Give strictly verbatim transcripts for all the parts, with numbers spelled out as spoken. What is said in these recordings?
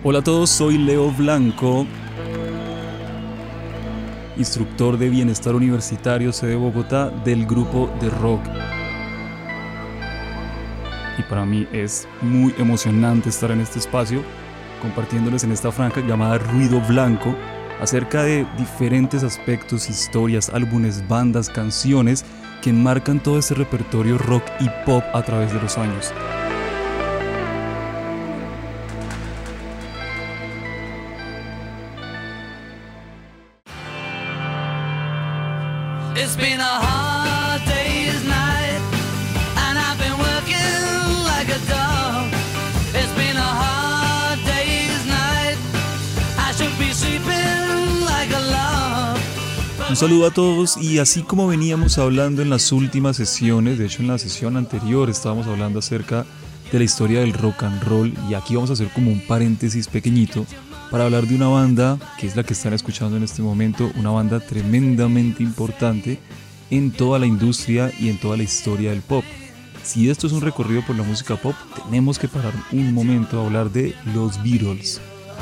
Hola a todos, soy Leo Blanco, instructor de Bienestar Universitario sede Bogotá del grupo de rock. Y para mí es muy emocionante estar en este espacio compartiéndoles en esta franja llamada Ruido Blanco acerca de diferentes aspectos, historias, álbumes, bandas, canciones que enmarcan todo este repertorio rock y pop a través de los años. It's been a hard day's night, and I've been working like a dog. It's been a hard day's night, I should be sleeping like a log. Un saludo a todos, y así como veníamos hablando en las últimas sesiones, de hecho en la sesión anterior estábamos hablando acerca de la historia del rock and roll, y aquí vamos a hacer como un paréntesis pequeñito para hablar de una banda que es la que están escuchando en este momento, una banda tremendamente importante en toda la industria y en toda la historia del pop. Si esto es un recorrido por la música pop, tenemos que parar un momento a hablar de los Beatles.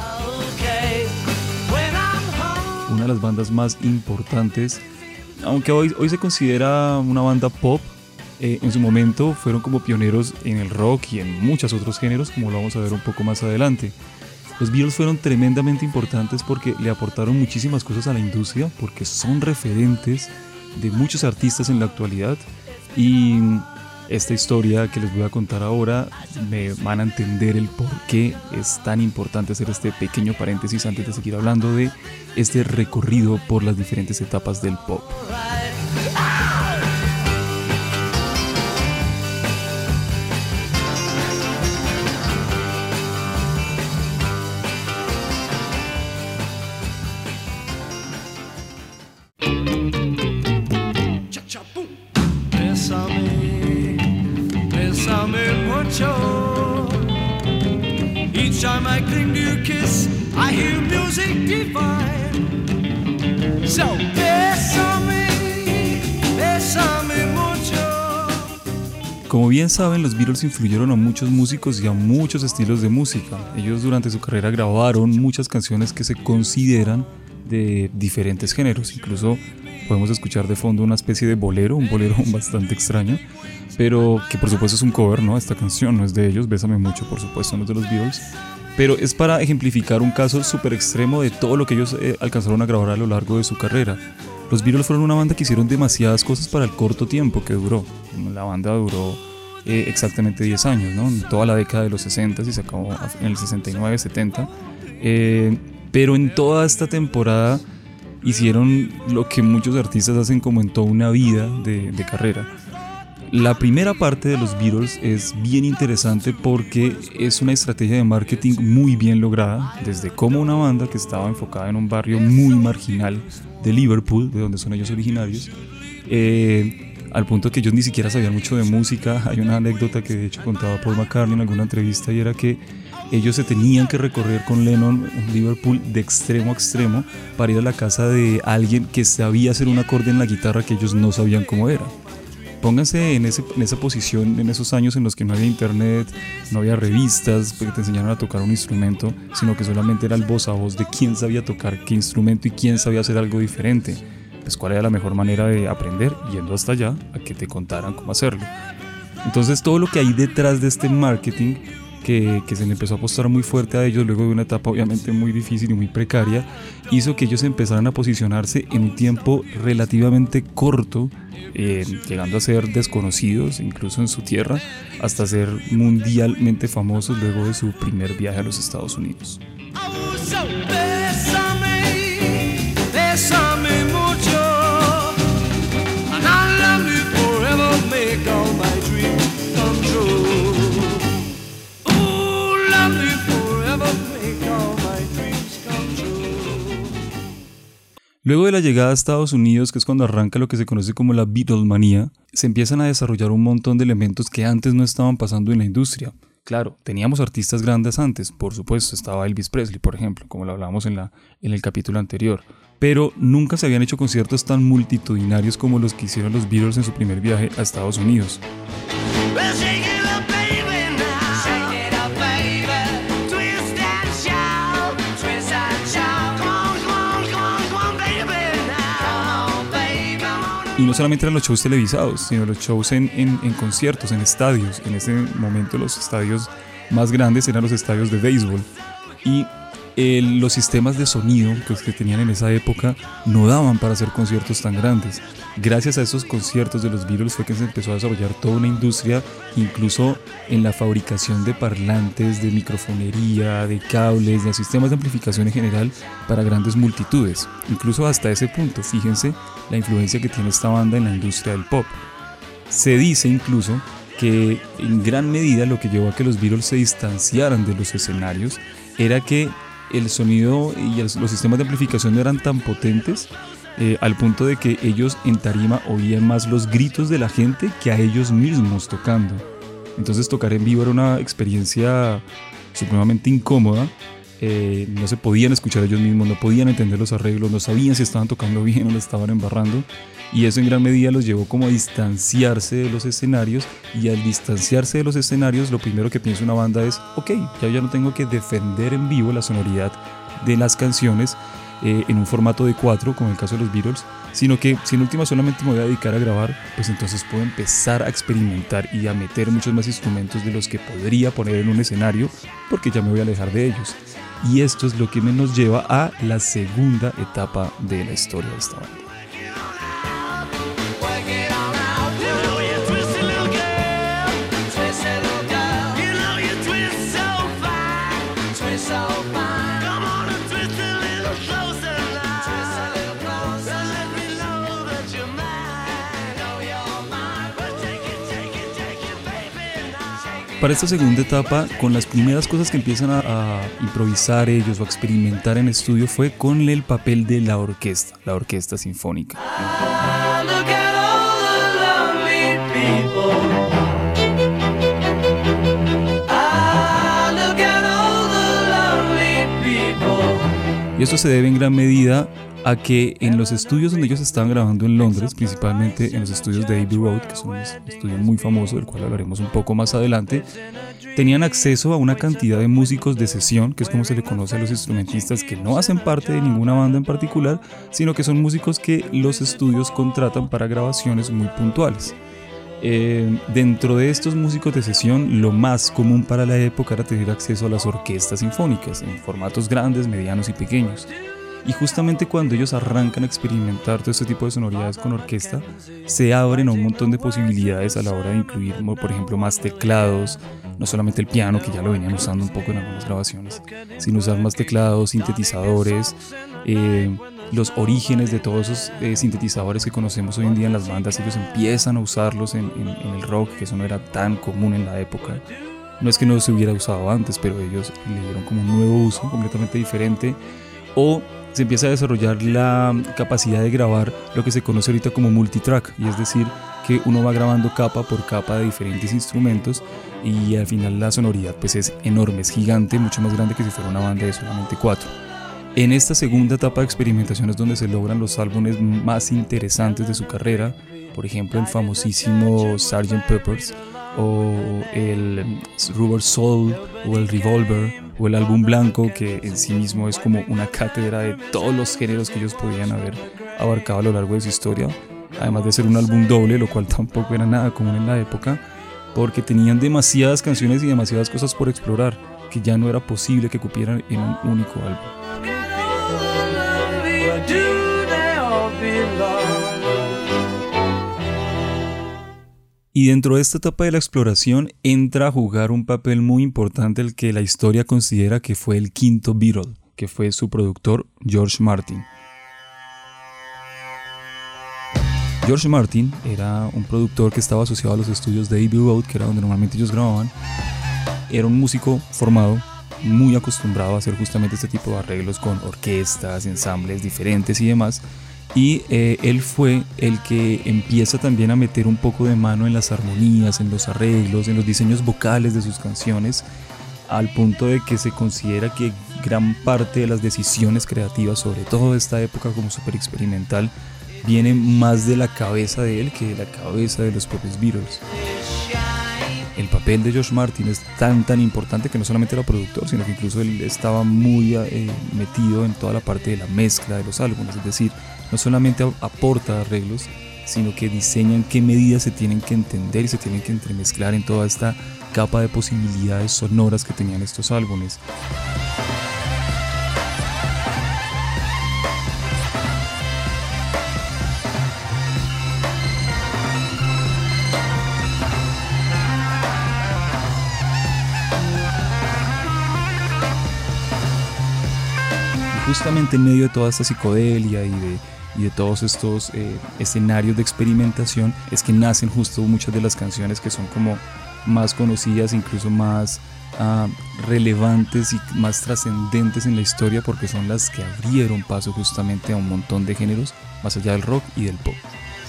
Una de las bandas más importantes, aunque hoy, hoy se considera una banda pop, eh, en su momento fueron como pioneros en el rock y en muchos otros géneros, como lo vamos a ver un poco más adelante. Los Beatles fueron tremendamente importantes porque le aportaron muchísimas cosas a la industria, porque son referentes de muchos artistas en la actualidad, y esta historia que les voy a contar ahora me van a entender el por qué es tan importante hacer este pequeño paréntesis antes de seguir hablando de este recorrido por las diferentes etapas del pop. Each time I cling to your kiss, I hear music divine. So bésame, bésame mucho. Como bien saben, los Beatles influyeron a muchos músicos y a muchos estilos de música. Ellos durante su carrera grabaron muchas canciones que se consideran de diferentes géneros. Incluso podemos escuchar de fondo una especie de bolero, un bolero bastante extraño, pero que por supuesto es un cover, ¿no? Esta canción no es de ellos, Bésame mucho, por supuesto, no es de los Beatles, pero es para ejemplificar un caso súper extremo de todo lo que ellos eh, alcanzaron a grabar a lo largo de su carrera. Los Beatles fueron una banda que hicieron demasiadas cosas para el corto tiempo que duró. La banda duró eh, exactamente diez años, ¿no? En toda la década de los sesenta y se acabó en el sesenta y nueve, setenta, eh, pero en toda esta temporada hicieron lo que muchos artistas hacen como en toda una vida de, de carrera. La primera parte de los Beatles es bien interesante porque es una estrategia de marketing muy bien lograda, desde cómo una banda que estaba enfocada en un barrio muy marginal de Liverpool, de donde son ellos originarios, eh, al punto que ellos ni siquiera sabían mucho de música. Hay una anécdota que de hecho contaba Paul McCartney en alguna entrevista, y era que ellos se tenían que recorrer con Lennon en Liverpool de extremo a extremo para ir a la casa de alguien que sabía hacer un acorde en la guitarra que ellos no sabían cómo era. Pónganse en, ese, en esa posición en esos años en los que no había internet, no había revistas que te enseñaran a tocar un instrumento, sino que solamente era el voz a voz de quién sabía tocar qué instrumento y quién sabía hacer algo diferente. Pues cuál era la mejor manera de aprender, yendo hasta allá a que te contaran cómo hacerlo. Entonces todo lo que hay detrás de este marketing, Que, que se le empezó a apostar muy fuerte a ellos luego de una etapa obviamente muy difícil y muy precaria, hizo que ellos empezaran a posicionarse en un tiempo relativamente corto, eh, llegando a ser desconocidos incluso en su tierra, hasta ser mundialmente famosos luego de su primer viaje a los Estados Unidos. Bésame, bésame mucho, and I'll love you forever, make all my dreams come true. Luego de la llegada a Estados Unidos, que es cuando arranca lo que se conoce como la Beatlemanía, se empiezan a desarrollar un montón de elementos que antes no estaban pasando en la industria. Claro, teníamos artistas grandes antes, por supuesto, estaba Elvis Presley, por ejemplo, como lo hablábamos en, la, en el capítulo anterior, pero nunca se habían hecho conciertos tan multitudinarios como los que hicieron los Beatles en su primer viaje a Estados Unidos. Well, shake it up, baby, now. Shake it up, baby. Twist and shout. Y no solamente eran los shows televisados, sino los shows en, en, en conciertos, en estadios. En ese momento los estadios más grandes eran los estadios de béisbol. Y eh, los sistemas de sonido que, que tenían en esa época no daban para hacer conciertos tan grandes. Gracias a esos conciertos de los Beatles fue que se empezó a desarrollar toda una industria, incluso en la fabricación de parlantes, de microfonería, de cables, de sistemas de amplificación en general para grandes multitudes. Incluso hasta ese punto, fíjense la influencia que tiene esta banda en la industria del pop. Se dice incluso que en gran medida lo que llevó a que los Beatles se distanciaran de los escenarios era que el sonido y los sistemas de amplificación no eran tan potentes, eh, al punto de que ellos en tarima oían más los gritos de la gente que a ellos mismos tocando. Entonces tocar en vivo era una experiencia supremamente incómoda. Eh, no se podían escuchar ellos mismos, no podían entender los arreglos, no sabían si estaban tocando bien o lo estaban embarrando, y eso en gran medida los llevó como a distanciarse de los escenarios. Y al distanciarse de los escenarios, lo primero que piensa una banda es: ok, ya, ya no tengo que defender en vivo la sonoridad de las canciones eh, en un formato de cuatro, como en el caso de los Beatles, sino que si en última solamente me voy a dedicar a grabar, pues entonces puedo empezar a experimentar y a meter muchos más instrumentos de los que podría poner en un escenario, porque ya me voy a alejar de ellos. Y esto es lo que nos lleva a la segunda etapa de la historia de esta banda. Para esta segunda etapa, con las primeras cosas que empiezan a, a improvisar ellos o a experimentar en estudio fue con el papel de la orquesta, la orquesta sinfónica. Y esto se debe en gran medida a que en los estudios donde ellos estaban grabando en Londres, principalmente en los estudios de Abbey Road, que son un estudio muy famoso del cual hablaremos un poco más adelante, tenían acceso a una cantidad de músicos de sesión, que es como se le conoce a los instrumentistas que no hacen parte de ninguna banda en particular, sino que son músicos que los estudios contratan para grabaciones muy puntuales. Eh, dentro de estos músicos de sesión, lo más común para la época era tener acceso a las orquestas sinfónicas en formatos grandes, medianos y pequeños. Y justamente cuando ellos arrancan a experimentar todo este tipo de sonoridades con orquesta, se abren a un montón de posibilidades a la hora de incluir, por ejemplo, más teclados, no solamente el piano, que ya lo venían usando un poco en algunas grabaciones, sino usar más teclados, sintetizadores, eh, los orígenes de todos esos eh, sintetizadores que conocemos hoy en día en las bandas. Ellos empiezan a usarlos en, en, en el rock, que eso no era tan común en la época. No es que no se hubiera usado antes, pero ellos le dieron como un nuevo uso completamente diferente. O se empieza a desarrollar la capacidad de grabar lo que se conoce ahorita como multitrack, y es decir, que uno va grabando capa por capa de diferentes instrumentos, y al final la sonoridad pues es enorme, es gigante, mucho más grande que si fuera una banda de solamente cuatro. En esta segunda etapa de experimentación es donde se logran los álbumes más interesantes de su carrera, por ejemplo el famosísimo sergeant Pepper's, o el Rubber Soul, o el Revolver, o el álbum blanco, que en sí mismo es como una cátedra de todos los géneros que ellos podían haber abarcado a lo largo de su historia, además de ser un álbum doble, lo cual tampoco era nada común en la época, porque tenían demasiadas canciones y demasiadas cosas por explorar, que ya no era posible que cupieran en un único álbum. Y dentro de esta etapa de la exploración entra a jugar un papel muy importante el que la historia considera que fue el quinto Beatle, que fue su productor George Martin. George Martin era un productor que estaba asociado a los estudios de Abbey Road, que era donde normalmente ellos grababan. Era un músico formado, muy acostumbrado a hacer justamente este tipo de arreglos con orquestas, ensambles diferentes y demás. Y eh, él fue el que empieza también a meter un poco de mano en las armonías, en los arreglos, en los diseños vocales de sus canciones, al punto de que se considera que gran parte de las decisiones creativas, sobre todo de esta época como súper experimental, vienen más de la cabeza de él que de la cabeza de los propios Beatles. El papel de George Martin es tan tan importante que no solamente era productor, sino que incluso él estaba muy eh, metido en toda la parte de la mezcla de los álbumes, es decir, no solamente aporta arreglos, sino que diseñan qué medidas se tienen que entender y se tienen que entremezclar en toda esta capa de posibilidades sonoras que tenían estos álbumes. Justamente en medio de toda esta psicodelia y de, y de todos estos eh, escenarios de experimentación es que nacen justo muchas de las canciones que son como más conocidas, incluso más uh, relevantes y más trascendentes en la historia, porque son las que abrieron paso justamente a un montón de géneros más allá del rock y del pop.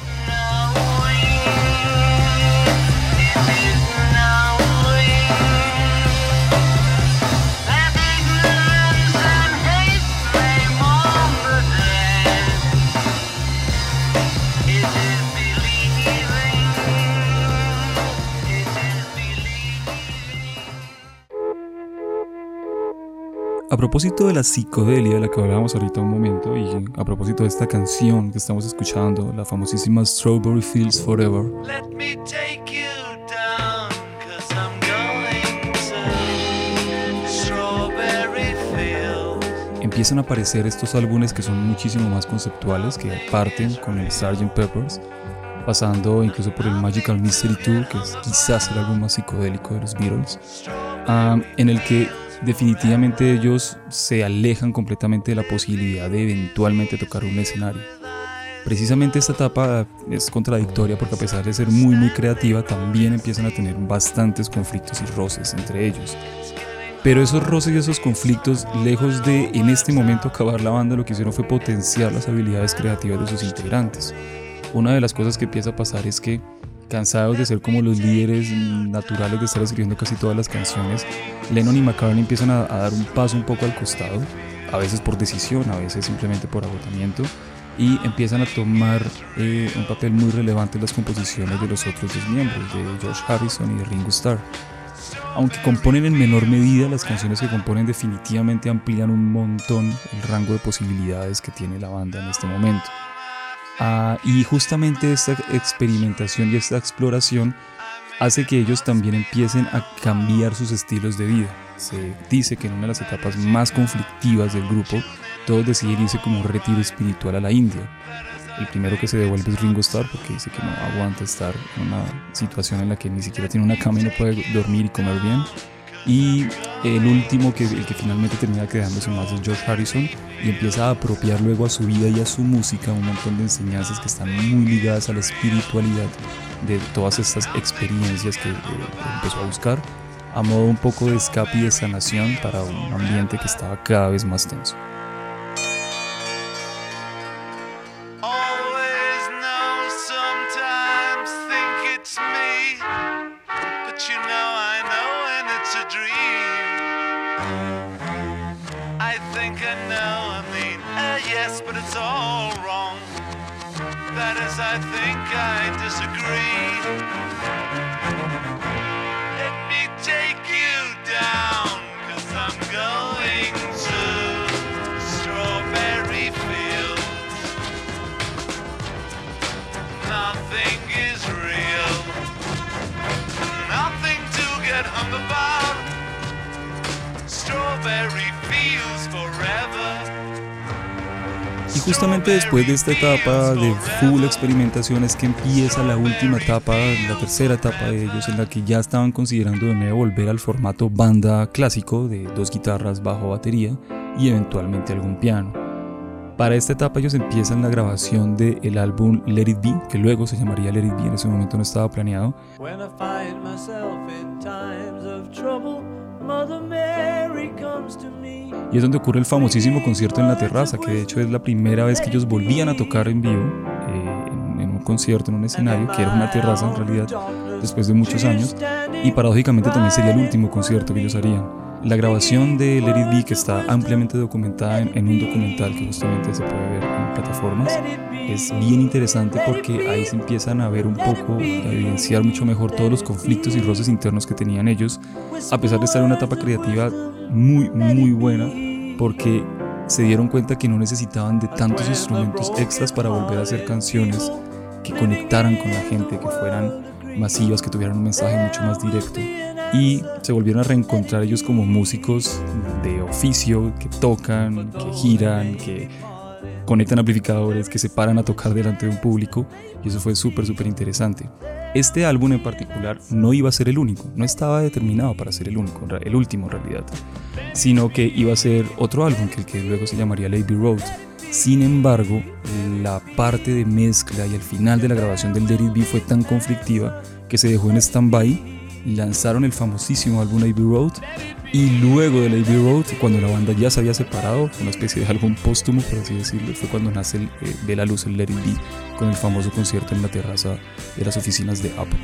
A propósito de la psicodelia de la que hablábamos ahorita un momento, y a propósito de esta canción que estamos escuchando, la famosísima Strawberry Fields Forever, Let me take you down, 'cause I'm going to Strawberry Fields. empiezan a aparecer estos álbumes que son muchísimo más conceptuales, que parten con el sergeant Pepper's, pasando incluso por el Magical Mystery Tour, que es quizás el álbum más psicodélico de los Beatles, um, en el que definitivamente ellos se alejan completamente de la posibilidad de eventualmente tocar un escenario. Precisamente esta etapa es contradictoria porque a pesar de ser muy muy creativa, también empiezan a tener bastantes conflictos y roces entre ellos. Pero esos roces y esos conflictos, lejos de en este momento acabar la banda, lo que hicieron fue potenciar las habilidades creativas de sus integrantes. Una de las cosas que empieza a pasar es que, cansados de ser como los líderes naturales de estar escribiendo casi todas las canciones, Lennon y McCartney empiezan a, a dar un paso un poco al costado, a veces por decisión, a veces simplemente por agotamiento, y empiezan a tomar eh, un papel muy relevante en las composiciones de los otros dos miembros, de George Harrison y de Ringo Starr. Aunque componen en menor medida, las canciones que componen definitivamente amplían un montón el rango de posibilidades que tiene la banda en este momento. Uh, y justamente esta experimentación y esta exploración hace que ellos también empiecen a cambiar sus estilos de vida. Se dice que en una de las etapas más conflictivas del grupo, todos deciden irse como un retiro espiritual a la India. El primero que se devuelve es Ringo Starr, porque dice que no aguanta estar en una situación en la que ni siquiera tiene una cama y no puede dormir y comer bien. Y el último, que, el que finalmente termina quedándose más, es George Harrison, y empieza a apropiar luego a su vida y a su música un montón de enseñanzas que están muy ligadas a la espiritualidad de todas estas experiencias que eh, empezó a buscar, a modo un poco de escape y de sanación para un ambiente que estaba cada vez más tenso. I think I disagree. Let me take you down, 'cause I'm going to Strawberry Fields. Nothing is real, nothing to get hung about. Strawberry Fields forever. Y justamente después de esta etapa de full experimentación es que empieza la última etapa, la tercera etapa de ellos, en la que ya estaban considerando de nuevo volver al formato banda clásico de dos guitarras, bajo, batería y eventualmente algún piano. Para esta etapa ellos empiezan la grabación del álbum Let It Be, que luego se llamaría Let It Be, en ese momento no estaba planeado. When I find myself in times of trouble, Mother Mary comes to me. Y es donde ocurre el famosísimo concierto en la terraza, que de hecho es la primera vez que ellos volvían a tocar en vivo, eh, en, en un concierto, en un escenario, que era una terraza en realidad, después de muchos años, y paradójicamente también sería el último concierto que ellos harían. La grabación de Let It Be, que está ampliamente documentada en, en un documental que justamente se puede ver en plataformas, es bien interesante porque ahí se empiezan a ver un poco, a evidenciar mucho mejor todos los conflictos y roces internos que tenían ellos, a pesar de estar en una etapa creativa muy, muy buena, porque se dieron cuenta que no necesitaban de tantos instrumentos extras para volver a hacer canciones que conectaran con la gente, que fueran masivas, que tuvieran un mensaje mucho más directo. Y se volvieron a reencontrar ellos como músicos de oficio, que tocan, que giran, que conectan amplificadores, que se paran a tocar delante de un público, y eso fue súper, súper interesante. Este álbum en particular no iba a ser el único, no estaba determinado para ser el único, el último en realidad, sino que iba a ser otro álbum, que el que luego se llamaría Abbey Road. Sin embargo, la parte de mezcla y el final de la grabación del Let It Be fue tan conflictiva que se dejó en stand-by. Lanzaron el famosísimo álbum Abbey Road, y luego del Abbey Road, cuando la banda ya se había separado, una especie de álbum póstumo, por así decirlo, fue cuando nace el, eh, de la luz el Let It Be, con el famoso concierto en la terraza de las oficinas de Apple.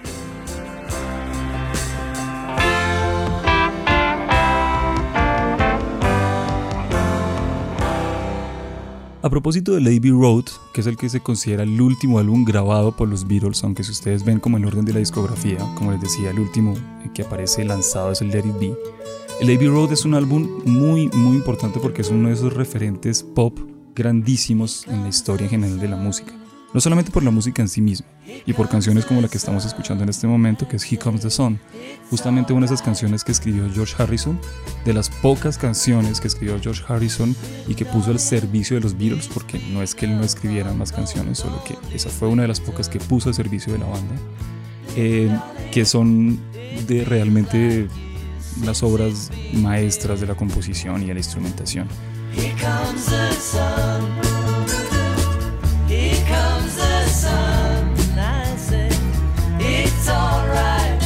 A propósito de Abbey Road, que es el que se considera el último álbum grabado por los Beatles, aunque si ustedes ven como el orden de la discografía, como les decía, el último que aparece lanzado es el Let It Be. El Abbey Road es un álbum muy muy importante porque es uno de esos referentes pop grandísimos en la historia en general de la música. No solamente por la música en sí misma, y por canciones como la que estamos escuchando en este momento, que es Here Comes the Sun, justamente una de esas canciones que escribió George Harrison, de las pocas canciones que escribió George Harrison y que puso al servicio de los Beatles, porque no es que él no escribiera más canciones, solo que esa fue una de las pocas que puso al servicio de la banda, eh, que son de realmente las obras maestras de la composición y de la instrumentación. Here comes the sun. Here comes the sun. I say it's alright.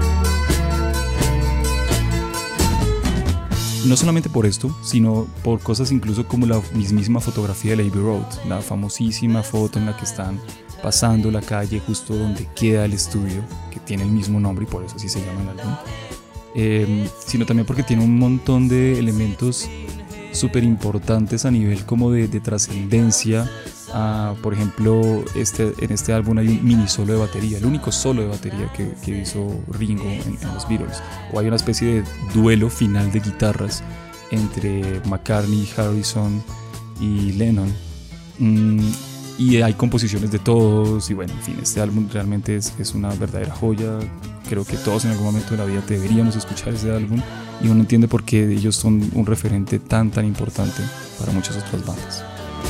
No solamente por esto, sino por cosas incluso como la mismísima fotografía de Abbey Road, la famosísima foto en la que están pasando la calle justo donde queda el estudio, que tiene el mismo nombre y por eso así se llama el álbum, eh, sino también porque tiene un montón de elementos súper importantes a nivel como de, de trascendencia. Uh, por ejemplo, este, en este álbum hay un mini solo de batería, el único solo de batería que, que hizo Ringo en, en los Beatles, o hay una especie de duelo final de guitarras entre McCartney, Harrison y Lennon, mm, y hay composiciones de todos, y bueno, en fin, este álbum realmente es, es una verdadera joya. Creo que todos en algún momento de la vida deberíamos escuchar ese álbum, y uno entiende por qué ellos son un referente tan tan importante para muchas otras bandas.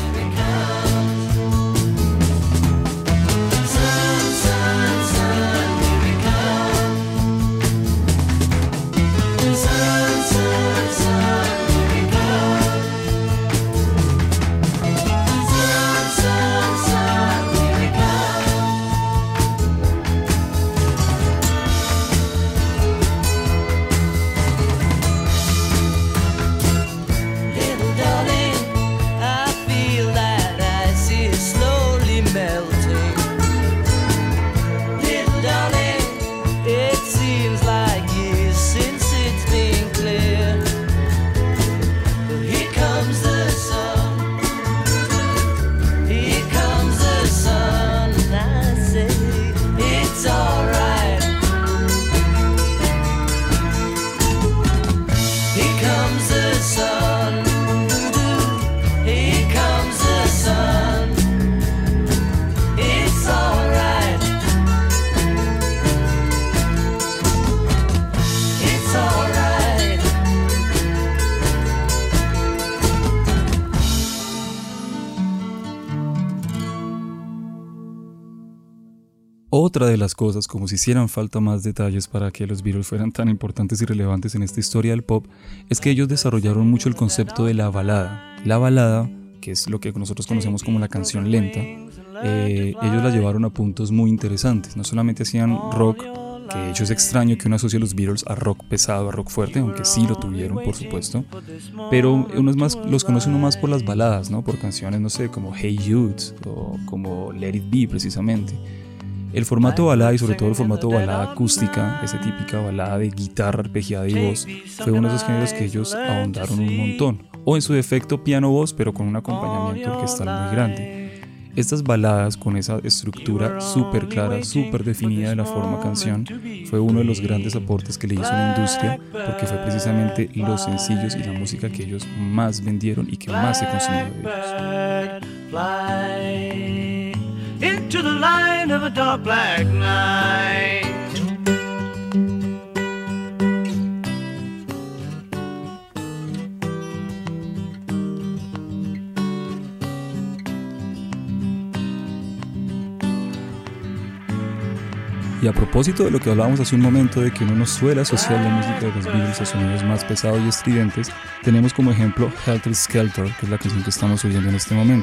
Otra de las cosas, como si hicieran falta más detalles para que los Beatles fueran tan importantes y relevantes en esta historia del pop, es que ellos desarrollaron mucho el concepto de la balada. La balada, que es lo que nosotros conocemos como la canción lenta, eh, ellos la llevaron a puntos muy interesantes. No solamente hacían rock, que de hecho es extraño que uno asocie a los Beatles a rock pesado, a rock fuerte, aunque sí lo tuvieron, por supuesto, pero uno es más, los conoce uno más por las baladas, ¿no? Por canciones, no sé, como Hey Jude o como Let It Be, precisamente. El formato balada, y sobre todo el formato balada acústica, esa típica balada de guitarra arpegiada y voz, fue uno de esos géneros que ellos ahondaron un montón, o en su defecto piano-voz, pero con un acompañamiento orquestal muy grande. Estas baladas con esa estructura súper clara, súper definida de la forma canción, fue uno de los grandes aportes que le hizo a la industria, porque fue precisamente los sencillos y la música que ellos más vendieron y que más se consumió de ellos. line of a dark black night. Y a propósito de lo que hablábamos hace un momento de que uno no suele asociar la música de los Beatles a sonidos más pesados y estridentes, tenemos como ejemplo Helter Skelter, que es la canción que estamos oyendo en este momento.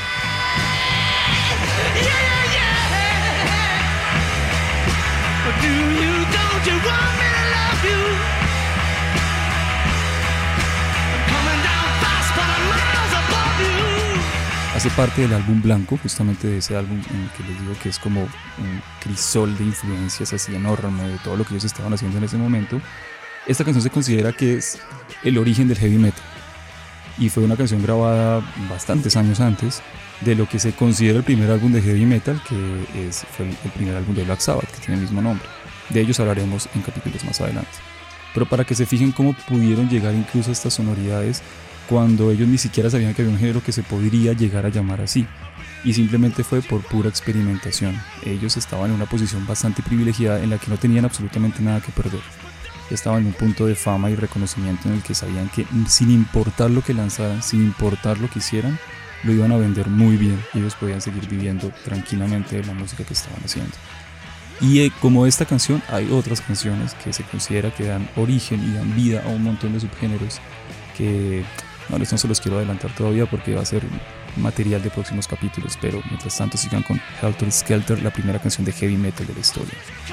Hace parte del álbum blanco, justamente de ese álbum en el que les digo que es como un crisol de influencias así enorme de todo lo que ellos estaban haciendo en ese momento. Esta canción se considera que es el origen del heavy metal y fue una canción grabada bastantes años antes de lo que se considera el primer álbum de heavy metal, que es, fue el primer álbum de Black Sabbath, que tiene el mismo nombre. De ellos hablaremos en capítulos más adelante. Pero para que se fijen cómo pudieron llegar incluso a estas sonoridades cuando ellos ni siquiera sabían que había un género que se podría llegar a llamar así, y simplemente fue por pura experimentación. Ellos estaban en una posición bastante privilegiada en la que no tenían absolutamente nada que perder. Estaban en un punto de fama y reconocimiento en el que sabían que sin importar lo que lanzaran, sin importar lo que hicieran, lo iban a vender muy bien y ellos podían seguir viviendo tranquilamente de la música que estaban haciendo. Y eh, como esta canción, hay otras canciones que se considera que dan origen y dan vida a un montón de subgéneros que no, no se los quiero adelantar todavía porque va a ser material de próximos capítulos, pero mientras tanto sigan con Helter Skelter, la primera canción de heavy metal de la historia.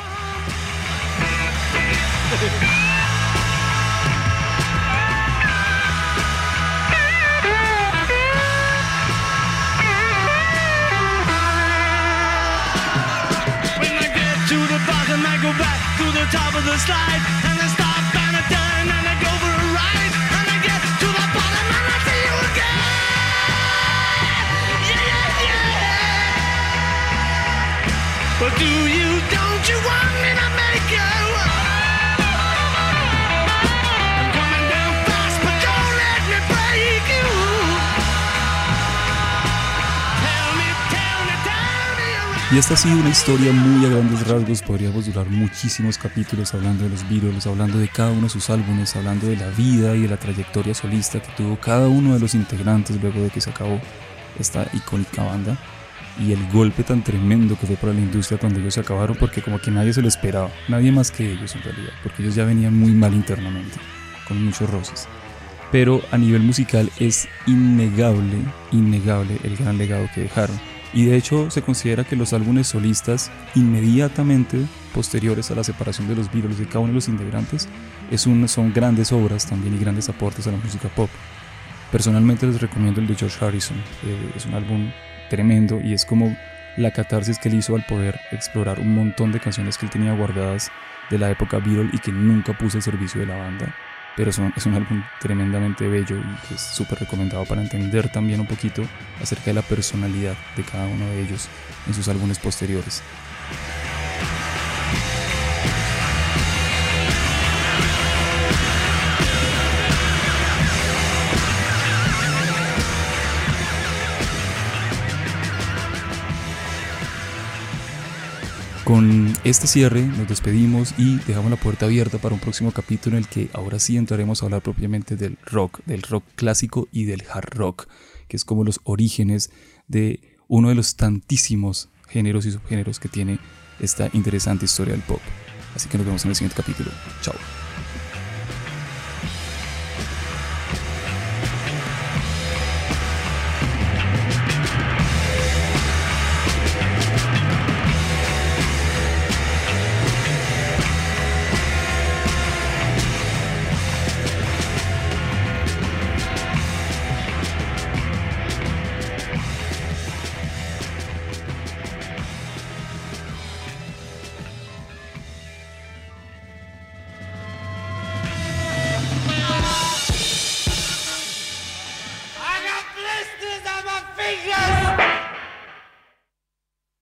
But do you, don't you want me to make you? I'm coming down fast, but don't let me break you. Tell me, tell me, tell me around. Y esta ha sido una historia muy a grandes rasgos, podríamos durar muchísimos capítulos hablando de los Beatles, hablando de cada uno de sus álbumes, hablando de la vida y de la trayectoria solista que tuvo cada uno de los integrantes luego de que se acabó esta icónica banda. Y el golpe tan tremendo que fue para la industria cuando ellos se acabaron, porque como que nadie se lo esperaba, nadie más que ellos en realidad, porque ellos ya venían muy mal internamente, con muchos roces. Pero a nivel musical es innegable, innegable el gran legado que dejaron. Y de hecho se considera que los álbumes solistas inmediatamente posteriores a la separación de los Beatles de cada uno de los integrantes es un, son grandes obras también y grandes aportes a la música pop. Personalmente les recomiendo el de George Harrison, eh, es un álbum tremendo y es como la catarsis que él hizo al poder explorar un montón de canciones que él tenía guardadas de la época Beatle y que nunca puso al servicio de la banda, pero son, es un álbum tremendamente bello y que es súper recomendado para entender también un poquito acerca de la personalidad de cada uno de ellos en sus álbumes posteriores. Con este cierre nos despedimos y dejamos la puerta abierta para un próximo capítulo en el que ahora sí entraremos a hablar propiamente del rock, del rock clásico y del hard rock, que es como los orígenes de uno de los tantísimos géneros y subgéneros que tiene esta interesante historia del pop. Así que nos vemos en el siguiente capítulo. Chao.